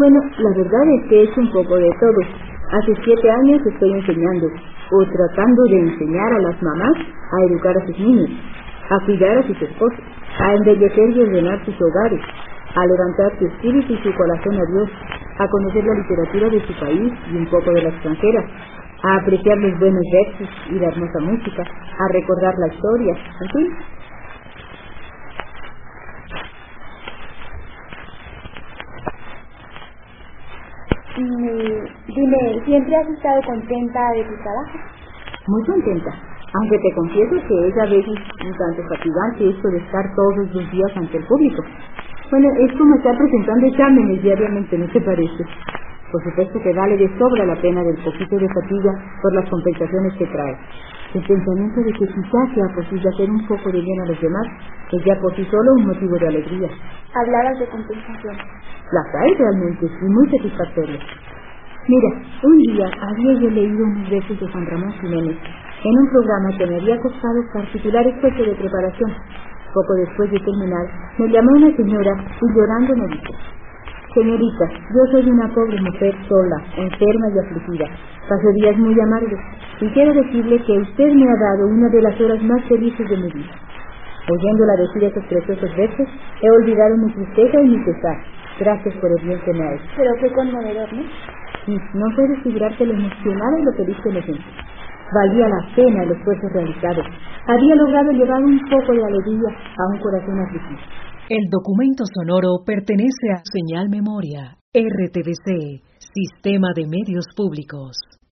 Bueno, la verdad es que he hecho un poco de todo. Hace 7 años estoy enseñando, o tratando de enseñar a las mamás a educar a sus niños, a cuidar a sus esposos, a embellecer y ordenar sus hogares, a levantar su espíritu y su corazón a Dios, a conocer la literatura de su país y un poco de la extranjera, a apreciar los buenos versos y la hermosa música, a recordar la historia, en fin. Dime, ¿siempre has estado contenta de tu trabajo? Muy contenta, aunque te confieso que es a veces un tanto fatigante esto de estar todos los días ante el público. Bueno, es como estar presentando exámenes diariamente, ¿no te parece? Por supuesto que vale de sobra la pena del poquito de fatiga por las compensaciones que trae. El pensamiento de que quizás sea posible hacer un poco de bien a los demás es ya por sí solo un motivo de alegría. Hablabas de compensación. Las hay realmente, y muy satisfactorias. Mira, un día había yo leído unos versos de Juan Ramón Jiménez en un programa que me había costado particular esfuerzo de preparación. Poco después de terminar, me llamó una señora y llorando me dijo: señorita, yo soy una pobre mujer sola, enferma y afligida. Paso días muy amargos y quiero decirle que usted me ha dado una de las horas más felices de mi vida. Oyéndola decir esos preciosos versos, he olvidado mi tristeza y mi pesar. Gracias por el bien que me ha hecho. Pero qué conmovedor, ¿no? Sí, no puedes figurarte lo emocionada y lo feliz que me sentí. Valía la pena el esfuerzo realizado. Había logrado llevar un poco de alegría a un corazón afligido. El documento sonoro pertenece a Señal Memoria, RTVC, Sistema de Medios Públicos.